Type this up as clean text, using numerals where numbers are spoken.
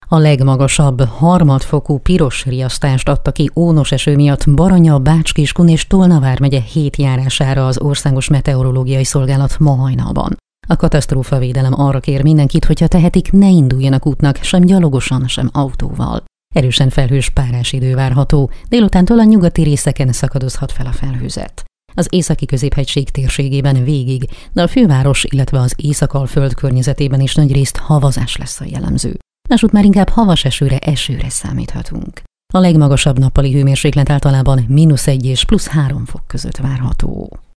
A legmagasabb harmadfokú piros riasztást adta ki ónos eső miatt Baranya, Bács-Kiskun és Tolna vármegye 7 járására az Országos Meteorológiai Szolgálat ma hajnalban. A katasztrófavédelem arra kér mindenkit, hogyha tehetik, ne induljanak útnak, sem gyalogosan, sem autóval. Erősen felhős párás idő várható, délutántól a nyugati részeken szakadozhat fel a felhőzet. Az északi középhegység térségében végig, de a főváros, illetve az Észak-Alföld környezetében is nagyrészt havazás lesz a jellemző. Másút már inkább havas esőre számíthatunk. A legmagasabb nappali hőmérséklet általában -1 és +3 fok között várható.